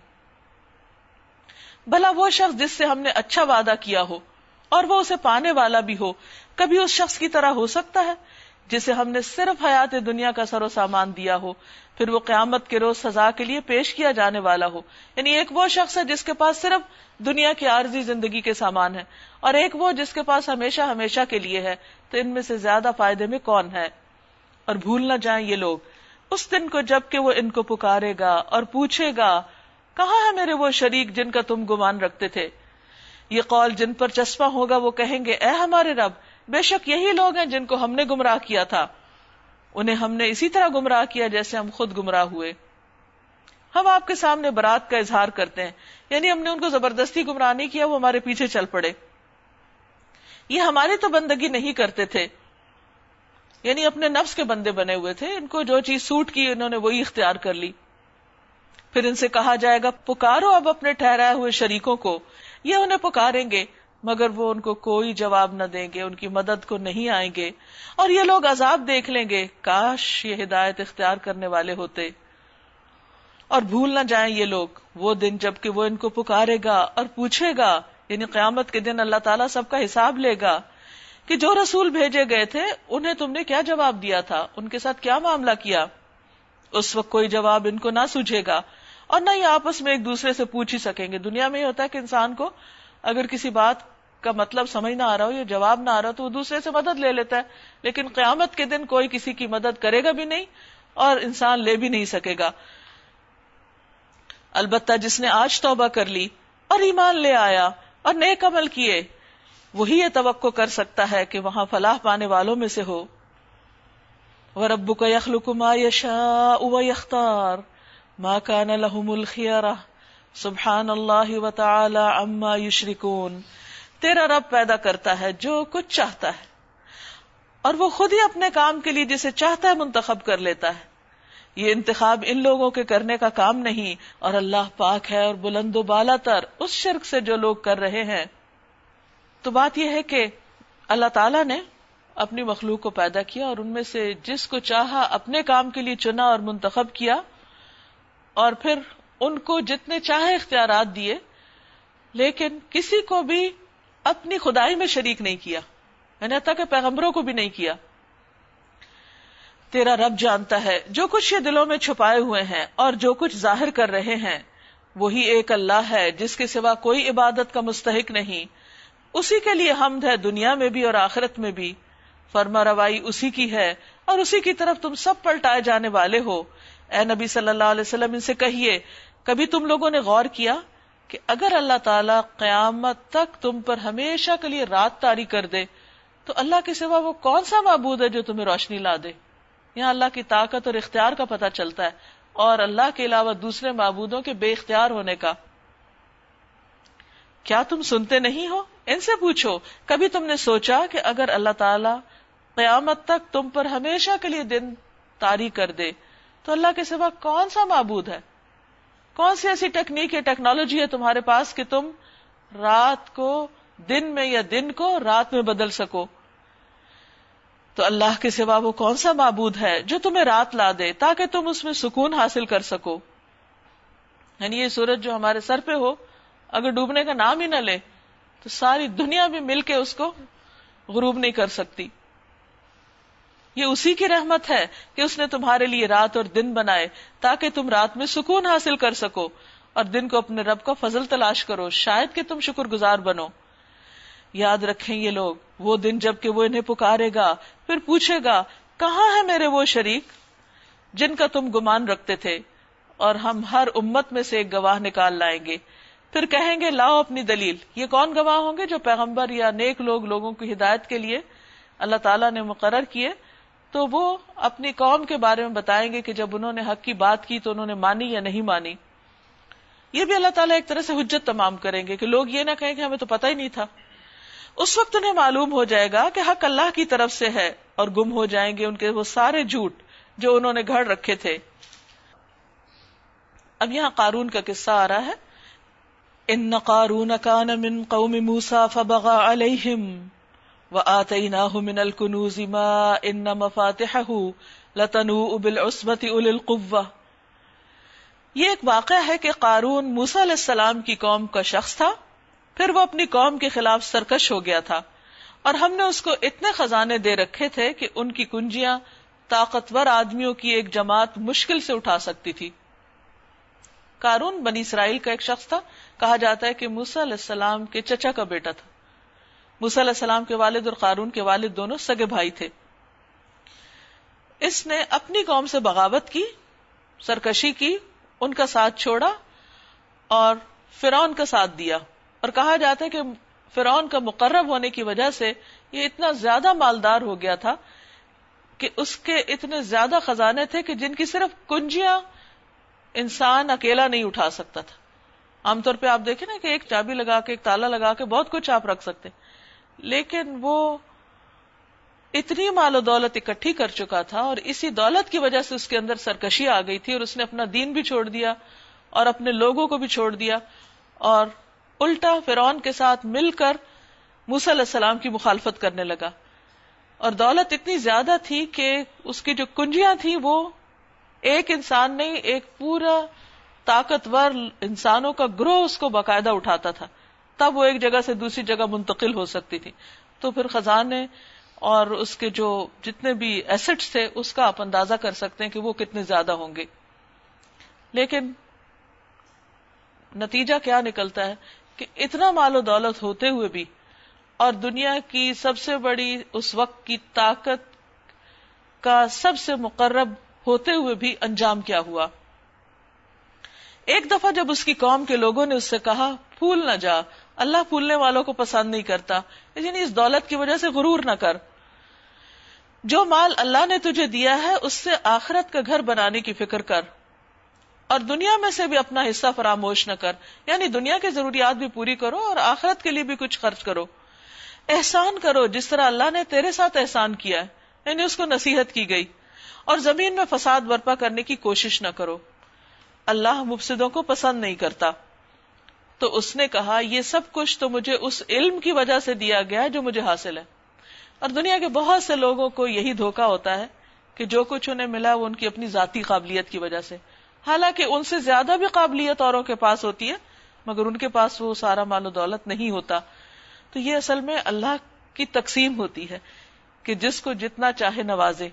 بھلا وہ شخص جس سے ہم نے اچھا وعدہ کیا ہو اور وہ اسے پانے والا بھی ہو، کبھی اس شخص کی طرح ہو سکتا ہے جسے ہم نے صرف حیات دنیا کا سر و سامان دیا ہو، پھر وہ قیامت کے روز سزا کے لیے پیش کیا جانے والا ہو؟ یعنی ایک وہ شخص ہے جس کے پاس صرف دنیا کی عارضی زندگی کے سامان ہے، اور ایک وہ جس کے پاس ہمیشہ ہمیشہ کے لیے ہے. تو ان میں سے زیادہ فائدے میں کون ہے؟ اور بھول نہ جائیں یہ لوگ اس دن کو جب کہ وہ ان کو پکارے گا اور پوچھے گا، کہاں ہے میرے وہ شریک جن کا تم گمان رکھتے تھے؟ یہ قول جن پر چسپاں ہوگا وہ کہیں گے، اے ہمارے رب، بے شک یہی لوگ ہیں جن کو ہم نے گمراہ کیا تھا، انہیں ہم نے اسی طرح گمراہ کیا جیسے ہم خود گمراہ ہوئے. ہم آپ کے سامنے برات کا اظہار کرتے ہیں، یعنی ہم نے ان کو زبردستی گمراہ نہیں کیا، وہ ہمارے پیچھے چل پڑے. یہ ہماری تو بندگی نہیں کرتے تھے، یعنی اپنے نفس کے بندے بنے ہوئے تھے، ان کو جو چیز سوٹ کی انہوں نے وہی اختیار کر لی. پھر ان سے کہا جائے گا، پکارو اب اپنے ٹھہرائے ہوئے شریکوں کو. یہ انہیں پکاریں گے مگر وہ ان کو کوئی جواب نہ دیں گے، ان کی مدد کو نہیں آئیں گے، اور یہ لوگ عذاب دیکھ لیں گے. کاش یہ ہدایت اختیار کرنے والے ہوتے. اور بھول نہ جائیں یہ لوگ وہ دن جب کہ وہ ان کو پکارے گا اور پوچھے گا، یعنی قیامت کے دن اللہ تعالیٰ سب کا حساب لے گا کہ جو رسول بھیجے گئے تھے انہیں تم نے کیا جواب دیا تھا، ان کے ساتھ کیا معاملہ کیا. اس وقت کوئی جواب ان کو نہ سوجھے گا اور نہ ہی آپس میں ایک دوسرے سے پوچھ ہی سکیں گے. دنیا میں یہ ہوتا ہے کہ انسان کو اگر کسی بات کا مطلب سمجھ نہ آ رہا ہو یا جواب نہ آ رہا ہو تو وہ دوسرے سے مدد لے لیتا ہے، لیکن قیامت کے دن کوئی کسی کی مدد کرے گا بھی نہیں اور انسان لے بھی نہیں سکے گا. البتہ جس نے آج توبہ کر لی اور ایمان لے آیا اور نیک عمل کیے، وہی یہ توقع کر سکتا ہے کہ وہاں فلاح پانے والوں میں سے ہو. وَرَبُّكَ يَخْلُقُ مَا يَشَاءُ وَيَخْتَارُ مَا كَانَ لَهُمُ الْخِيَرَةُ سبحان اللہ و تعالی عما یشرکون، تیرا رب پیدا کرتا ہے جو کچھ چاہتا ہے، اور وہ خود ہی اپنے کام کے لیے جسے چاہتا ہے منتخب کر لیتا ہے. یہ انتخاب ان لوگوں کے کرنے کا کام نہیں، اور اللہ پاک ہے اور بلند و بالا تر اس شرک سے جو لوگ کر رہے ہیں. تو بات یہ ہے کہ اللہ تعالیٰ نے اپنی مخلوق کو پیدا کیا اور ان میں سے جس کو چاہا اپنے کام کے لیے چنا اور منتخب کیا، اور پھر ان کو جتنے چاہے اختیارات دیے، لیکن کسی کو بھی اپنی خدائی میں شریک نہیں کیا، یعنی حتیٰ کہ پیغمبروں کو بھی نہیں کیا. تیرا رب جانتا ہے جو کچھ یہ دلوں میں چھپائے ہوئے ہیں اور جو کچھ ظاہر کر رہے ہیں. وہی ایک اللہ ہے جس کے سوا کوئی عبادت کا مستحق نہیں، اسی کے لیے حمد ہے دنیا میں بھی اور آخرت میں بھی. فرما روائی اسی کی ہے اور اسی کی طرف تم سب پلٹائے جانے والے ہو. اے نبی صلی اللہ علیہ وسلم ان سے کہیے، کبھی تم لوگوں نے غور کیا کہ اگر اللہ تعالیٰ قیامت تک تم پر ہمیشہ کے لیے رات طاری کر دے تو اللہ کے سوا وہ کون سا معبود ہے جو تمہیں روشنی لا دے؟ یہاں اللہ کی طاقت اور اختیار کا پتہ چلتا ہے، اور اللہ کے علاوہ دوسرے معبودوں کے بے اختیار ہونے کا. کیا تم سنتے نہیں ہو؟ ان سے پوچھو، کبھی تم نے سوچا کہ اگر اللہ تعالیٰ قیامت تک تم پر ہمیشہ کے لیے دن طاری کر دے تو اللہ کے سوا کون سا معبود ہے؟ کون سی ایسی ٹیکنیک یا ٹیکنالوجی ہے تمہارے پاس کہ تم رات کو دن میں یا دن کو رات میں بدل سکو؟ تو اللہ کے سوا وہ کون سا معبود ہے جو تمہیں رات لا دے تاکہ تم اس میں سکون حاصل کر سکو. یعنی یہ سورج جو ہمارے سر پہ ہو، اگر ڈوبنے کا نام ہی نہ لے تو ساری دنیا بھی مل کے اس کو غروب نہیں کر سکتی. یہ اسی کی رحمت ہے کہ اس نے تمہارے لیے رات اور دن بنائے تاکہ تم رات میں سکون حاصل کر سکو اور دن کو اپنے رب کا فضل تلاش کرو، شاید کہ تم شکر گزار بنو. یاد رکھیں یہ لوگ وہ دن جب کہ وہ انہیں پکارے گا، پھر پوچھے گا کہاں ہے میرے وہ شریک جن کا تم گمان رکھتے تھے، اور ہم ہر امت میں سے ایک گواہ نکال لائیں گے. پھر کہیں گے لاؤ اپنی دلیل. یہ کون گواہ ہوں گے؟ جو پیغمبر یا نیک لوگ لوگوں کی ہدایت کے لیے اللہ تعالیٰ نے مقرر کیے. تو وہ اپنی قوم کے بارے میں بتائیں گے کہ جب انہوں نے حق کی بات کی تو انہوں نے مانی یا نہیں مانی. یہ بھی اللہ تعالیٰ ایک طرح سے حجت تمام کریں گے کہ لوگ یہ نہ کہیں کہ ہمیں تو پتہ ہی نہیں تھا. اس وقت انہیں معلوم ہو جائے گا کہ حق اللہ کی طرف سے ہے، اور گم ہو جائیں گے ان کے وہ سارے جھوٹ جو انہوں نے گھڑ رکھے تھے. اب یہاں قارون کا قصہ آ رہا ہے. ان قارون کان من قوم موسیٰ فبغى علیہم وآتیناہ من الکنوز ما ان مفاتحہ لتنوء بالعصبۃ اولي القوہ. یہ ایک واقعہ ہے کہ قارون موسیٰ علیہ السلام کی قوم کا شخص تھا، پھر وہ اپنی قوم کے خلاف سرکش ہو گیا تھا، اور ہم نے اس کو اتنے خزانے دے رکھے تھے کہ ان کی کنجیاں طاقتور آدمیوں کی ایک جماعت مشکل سے اٹھا سکتی تھی. قارون بنی اسرائیل کا ایک شخص تھا. کہا جاتا ہے کہ موسیٰ علیہ السلام کے چچا کا بیٹا تھا. موسیٰ علیہ السلام کے والد اور قارون کے والد دونوں سگے بھائی تھے. اس نے اپنی قوم سے بغاوت کی، سرکشی کی، ان کا ساتھ چھوڑا اور فرعون کا ساتھ دیا. اور کہا جاتا ہے کہ فرعون کا مقرب ہونے کی وجہ سے یہ اتنا زیادہ مالدار ہو گیا تھا کہ اس کے اتنے زیادہ خزانے تھے کہ جن کی صرف کنجیاں انسان اکیلا نہیں اٹھا سکتا تھا. عام طور پہ آپ دیکھیں نا کہ ایک چابی لگا کے ایک تالا لگا کے بہت کچھ آپ رکھ سکتے، لیکن وہ اتنی مال و دولت اکٹھی کر چکا تھا اور اسی دولت کی وجہ سے اس کے اندر سرکشی آ گئی تھی اور اس نے اپنا دین بھی چھوڑ دیا اور اپنے لوگوں کو بھی چھوڑ دیا اور الٹا فرعون کے ساتھ مل کر موسیٰ علیہ السلام کی مخالفت کرنے لگا. اور دولت اتنی زیادہ تھی کہ اس کی جو کنجیاں تھیں وہ ایک انسان نہیں، ایک پورا طاقتور انسانوں کا گروہ اس کو باقاعدہ اٹھاتا تھا، تب وہ ایک جگہ سے دوسری جگہ منتقل ہو سکتی تھی. تو پھر خزانے اور اس کے جو جتنے بھی ایسٹس تھے اس کا آپ اندازہ کر سکتے ہیں کہ وہ کتنے زیادہ ہوں گے. لیکن نتیجہ کیا نکلتا ہے کہ اتنا مال و دولت ہوتے ہوئے بھی اور دنیا کی سب سے بڑی اس وقت کی طاقت کا سب سے مقرب ہوتے ہوئے بھی انجام کیا ہوا. ایک دفعہ جب اس کی قوم کے لوگوں نے اس سے کہا پھول نہ جا، اللہ پھولنے والوں کو پسند نہیں کرتا، یعنی اس دولت کی وجہ سے غرور نہ کر، جو مال اللہ نے تجھے دیا ہے اس سے آخرت کا گھر بنانے کی فکر کر. اور دنیا میں سے بھی اپنا حصہ فراموش نہ کر، یعنی دنیا کی ضروریات بھی پوری کرو اور آخرت کے لیے بھی کچھ خرچ کرو. احسان کرو جس طرح اللہ نے تیرے ساتھ احسان کیا ہے، یعنی اس کو نصیحت کی گئی. اور زمین میں فساد برپا کرنے کی کوشش نہ کرو، اللہ مفسدوں کو پسند نہیں کرتا. تو اس نے کہا یہ سب کچھ تو مجھے اس علم کی وجہ سے دیا گیا ہے جو مجھے حاصل ہے. اور دنیا کے بہت سے لوگوں کو یہی دھوکا ہوتا ہے کہ جو کچھ انہیں ملا وہ ان کی اپنی ذاتی قابلیت کی وجہ سے، حالانکہ ان سے زیادہ بھی قابلیت اوروں کے پاس ہوتی ہے مگر ان کے پاس وہ سارا مال و دولت نہیں ہوتا. تو یہ اصل میں اللہ کی تقسیم ہوتی ہے کہ جس کو جتنا چاہے نوازے.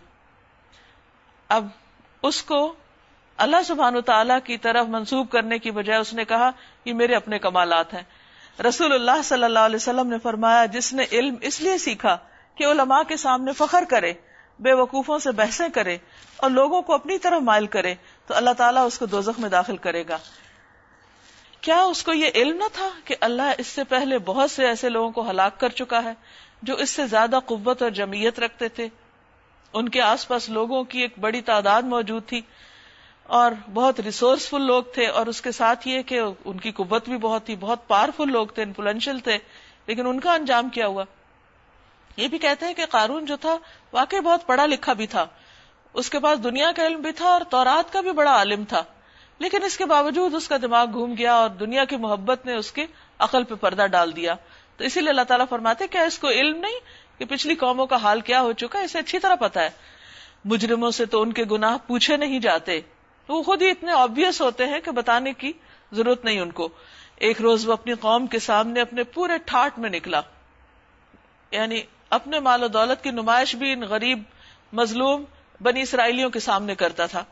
اب اس کو اللہ سبحانہ وتعالی کی طرف منسوب کرنے کی بجائے اس نے کہا یہ میرے اپنے کمالات ہیں. رسول اللہ صلی اللہ علیہ وسلم نے فرمایا جس نے علم اس لیے سیکھا کہ علماء کے سامنے فخر کرے، بے وقوفوں سے بحثیں کرے اور لوگوں کو اپنی طرف مائل کرے تو اللہ تعالیٰ اس کو دوزخ میں داخل کرے گا. کیا اس کو یہ علم نہ تھا کہ اللہ اس سے پہلے بہت سے ایسے لوگوں کو ہلاک کر چکا ہے جو اس سے زیادہ قوت اور جمعیت رکھتے تھے؟ ان کے آس پاس لوگوں کی ایک بڑی تعداد موجود تھی اور بہت ریسورسفل لوگ تھے، اور اس کے ساتھ یہ کہ ان کی قوت بھی بہت تھی، بہت پاورفل لوگ تھے، انفلوئنشل تھے. لیکن ان کا انجام کیا ہوا؟ یہ بھی کہتے ہیں کہ قارون جو تھا واقعی بہت پڑھا لکھا بھی تھا، اس کے پاس دنیا کا علم بھی تھا اور تورات کا بھی بڑا عالم تھا، لیکن اس کے باوجود اس کا دماغ گھوم گیا اور دنیا کی محبت نے اس کے عقل پہ پردہ ڈال دیا. تو اسی لیے اللہ تعالیٰ فرماتے کیا اس کو علم نہیں کہ پچھلی قوموں کا حال کیا ہو چکا ہے؟ اسے اچھی طرح پتا ہے. مجرموں سے تو ان کے گناہ پوچھے نہیں جاتے، وہ خود ہی اتنے آبویس ہوتے ہیں کہ بتانے کی ضرورت نہیں ان کو. ایک روز وہ اپنی قوم کے سامنے اپنے پورے ٹھاٹ میں نکلا، یعنی اپنے مال و دولت کی نمائش بھی ان غریب مظلوم بنی اسرائیلیوں کے سامنے کرتا تھا.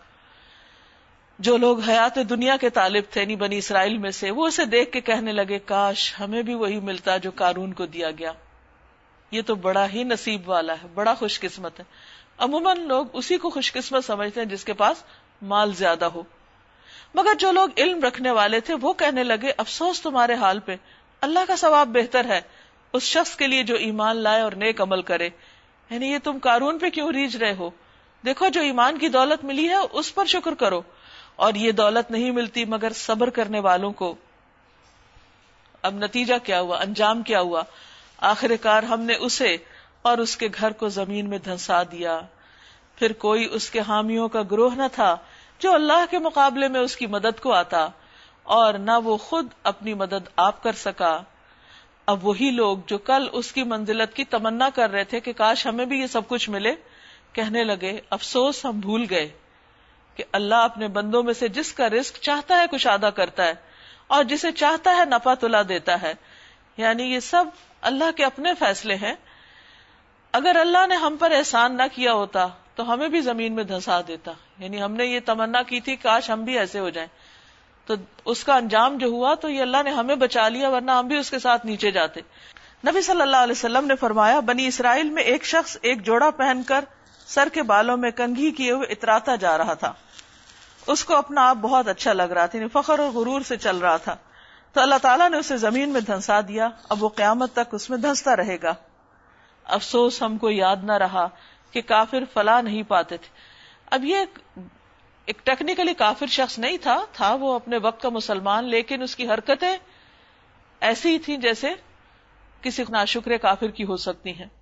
جو لوگ حیات دنیا کے طالب تھے نہیں بنی اسرائیل میں سے، وہ اسے دیکھ کے کہنے لگے کاش ہمیں بھی وہی ملتا جو قارون کو دیا گیا، یہ تو بڑا ہی نصیب والا ہے، بڑا خوش قسمت ہے. عموماً لوگ اسی کو خوش قسمت سمجھتے ہیں جس کے پاس مال زیادہ ہو. مگر جو لوگ علم رکھنے والے تھے وہ کہنے لگے افسوس تمہارے حال پہ، اللہ کا ثواب بہتر ہے اس شخص کے لیے جو ایمان لائے اور نیک عمل کرے. یعنی یہ تم قارون پہ کیوں ریجھ رہے ہو؟ دیکھو جو ایمان کی دولت ملی ہے اس پر شکر کرو، اور یہ دولت نہیں ملتی مگر صبر کرنے والوں کو. اب نتیجہ کیا ہوا، انجام کیا ہوا؟ آخر کار ہم نے اسے اور اس کے گھر کو زمین میں دھنسا دیا. پھر کوئی اس کے حامیوں کا گروہ نہ تھا جو اللہ کے مقابلے میں اس کی مدد کو آتا، اور نہ وہ خود اپنی مدد آپ کر سکا. اب وہی لوگ جو کل اس کی منزلت کی تمنا کر رہے تھے کہ کاش ہمیں بھی یہ سب کچھ ملے، کہنے لگے افسوس ہم بھول گئے کہ اللہ اپنے بندوں میں سے جس کا رزق چاہتا ہے کشادہ کرتا ہے اور جسے چاہتا ہے نفع تلا دیتا ہے. یعنی یہ سب اللہ کے اپنے فیصلے ہیں. اگر اللہ نے ہم پر احسان نہ کیا ہوتا تو ہمیں بھی زمین میں دھنسا دیتا. یعنی ہم نے یہ تمنا کی تھی کاش ہم بھی ایسے ہو جائیں، تو اس کا انجام جو ہوا تو یہ اللہ نے ہمیں بچا لیا، ورنہ ہم بھی اس کے ساتھ نیچے جاتے. نبی صلی اللہ علیہ وسلم نے فرمایا بنی اسرائیل میں ایک شخص ایک جوڑا پہن کر سر کے بالوں میں کنگھی کیے ہوئے اتراتا جا رہا تھا. اس کو اپنا آپ بہت اچھا لگ رہا تھا، یعنی فخر اور غرور سے چل رہا تھا. تو اللہ تعالیٰ نے اسے زمین میں دھنسا دیا، اب وہ قیامت تک اس میں دھنستا رہے گا. افسوس ہم کو یاد نہ رہا کہ کافر فلاح نہیں پاتے تھے. اب یہ ایک ٹیکنیکلی کافر شخص نہیں تھا تھا وہ اپنے وقت کا مسلمان، لیکن اس کی حرکتیں ایسی ہی تھیں جیسے کسی ناشکر کافر کی ہو سکتی ہیں.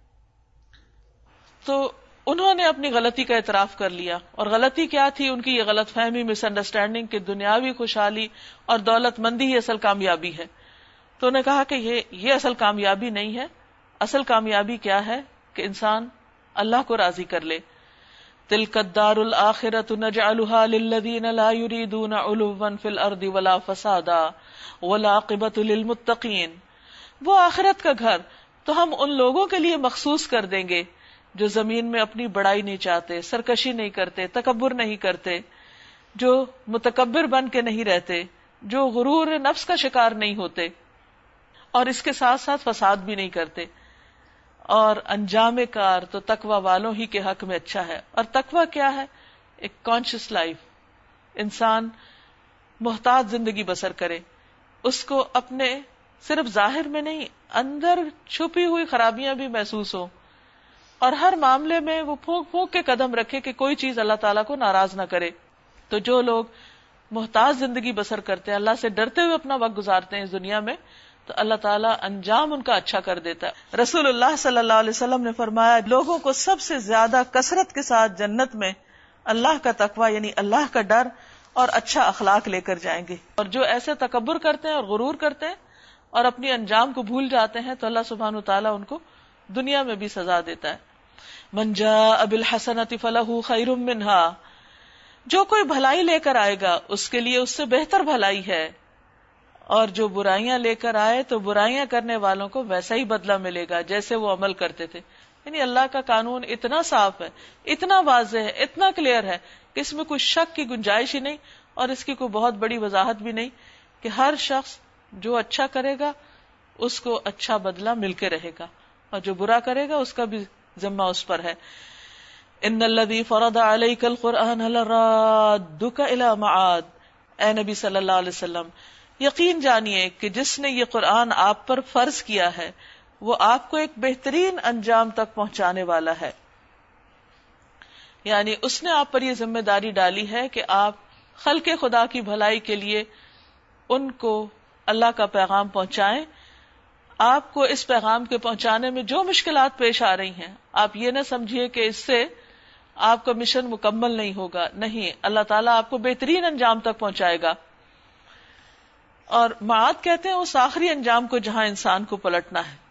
تو انہوں نے اپنی غلطی کا اعتراف کر لیا. اور غلطی کیا تھی؟ ان کی یہ غلط فہمی، مس انڈرسٹینڈنگ کہ دنیاوی خوشحالی اور دولت مندی ہی اصل کامیابی ہے. تو انہوں نے کہا کہ یہ یہ اصل کامیابی نہیں ہے. اصل کامیابی کیا ہے کہ انسان اللہ کو راضی کر لے. تلک الدار الآخرۃ نجعلها للذین لا یریدون علوا فی الارض ولا فسادا والعاقبۃ للمتقین. وہ آخرت کا گھر تو ہم ان لوگوں کے لیے مخصوص کر دیں گے جو زمین میں اپنی بڑائی نہیں چاہتے، سرکشی نہیں کرتے، تکبر نہیں کرتے، جو متکبر بن کے نہیں رہتے، جو غرور نفس کا شکار نہیں ہوتے، اور اس کے ساتھ ساتھ فساد بھی نہیں کرتے. اور انجام کار تو تقوی والوں ہی کے حق میں اچھا ہے. اور تقوی کیا ہے؟ ایک کانشیس لائف، انسان محتاط زندگی بسر کرے، اس کو اپنے صرف ظاہر میں نہیں اندر چھپی ہوئی خرابیاں بھی محسوس ہوں، اور ہر معاملے میں وہ پھونک پھونک کے قدم رکھے کہ کوئی چیز اللہ تعالیٰ کو ناراض نہ کرے. تو جو لوگ محتاج زندگی بسر کرتے ہیں، اللہ سے ڈرتے ہوئے اپنا وقت گزارتے ہیں اس دنیا میں، تو اللہ تعالیٰ انجام ان کا اچھا کر دیتا ہے۔ رسول اللہ صلی اللہ علیہ وسلم نے فرمایا لوگوں کو سب سے زیادہ کثرت کے ساتھ جنت میں اللہ کا تقوی یعنی اللہ کا ڈر اور اچھا اخلاق لے کر جائیں گے، اور جو ایسے تکبر کرتے ہیں اور غرور کرتے ہیں اور اپنی انجام کو بھول جاتے ہیں تو اللہ سبحانہ وتعالیٰ ان کو دنیا میں بھی سزا دیتا ہے۔ من جاء بالحسنۃ فلہ خیر منہا، جو کوئی بھلائی لے کر آئے گا اس کے لیے اس سے بہتر بھلائی ہے، اور جو برائیاں لے کر آئے تو برائیاں کرنے والوں کو ویسا ہی بدلہ ملے گا جیسے وہ عمل کرتے تھے۔ یعنی اللہ کا قانون اتنا صاف ہے، اتنا واضح ہے، اتنا کلیئر ہے کہ اس میں کوئی شک کی گنجائش ہی نہیں، اور اس کی کوئی بہت بڑی وضاحت بھی نہیں کہ ہر شخص جو اچھا کرے گا اس کو اچھا بدلہ مل کے رہے گا، اور جو برا کرے گا اس کا بھی ذمہ اس پر ہے۔ ان الذی فرض علیک القرآن لرادک الی معاد، اے نبی صلی اللہ علیہ وسلم یقین جانیے کہ جس نے یہ قرآن آپ پر فرض کیا ہے وہ آپ کو ایک بہترین انجام تک پہنچانے والا ہے، یعنی اس نے آپ پر یہ ذمہ داری ڈالی ہے کہ آپ خلق خدا کی بھلائی کے لیے ان کو اللہ کا پیغام پہنچائیں۔ آپ کو اس پیغام کے پہنچانے میں جو مشکلات پیش آ رہی ہیں آپ یہ نہ سمجھیے کہ اس سے آپ کا مشن مکمل نہیں ہوگا، نہیں، اللہ تعالیٰ آپ کو بہترین انجام تک پہنچائے گا۔ اور معاد کہتے ہیں اس آخری انجام کو جہاں انسان کو پلٹنا ہے۔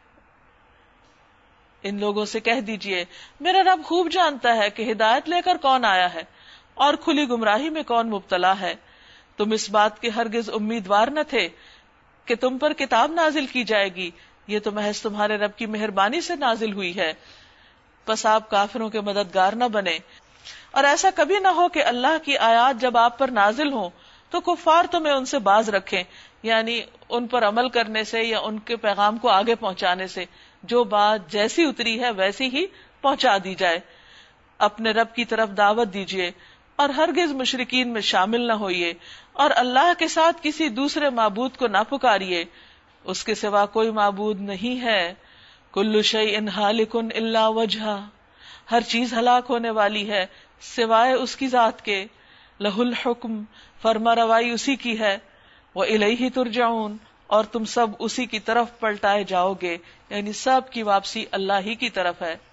ان لوگوں سے کہہ دیجئے میرا رب خوب جانتا ہے کہ ہدایت لے کر کون آیا ہے اور کھلی گمراہی میں کون مبتلا ہے۔ تم اس بات کے ہرگز امیدوار نہ تھے کہ تم پر کتاب نازل کی جائے گی، یہ تو محض تمہارے رب کی مہربانی سے نازل ہوئی ہے، بس آپ کافروں کے مددگار نہ بنے۔ اور ایسا کبھی نہ ہو کہ اللہ کی آیات جب آپ پر نازل ہوں تو کفار تمہیں ان سے باز رکھیں، یعنی ان پر عمل کرنے سے یا ان کے پیغام کو آگے پہنچانے سے، جو بات جیسی اتری ہے ویسی ہی پہنچا دی جائے۔ اپنے رب کی طرف دعوت دیجیے اور ہرگز مشرکین میں شامل نہ ہوئیے، اور اللہ کے ساتھ کسی دوسرے معبود کو نہ پکاریے، اس کے سوا کوئی معبود نہیں ہے۔ کل شیء ہالک الا وجہہ، ہر چیز ہلاک ہونے والی ہے سوائے اس کی ذات کے۔ لہ الحکم، فرما روائی اسی کی ہے۔ وإلیہ ترجعون، اور تم سب اسی کی طرف پلٹائے جاؤ گے، یعنی سب کی واپسی اللہ ہی کی طرف ہے۔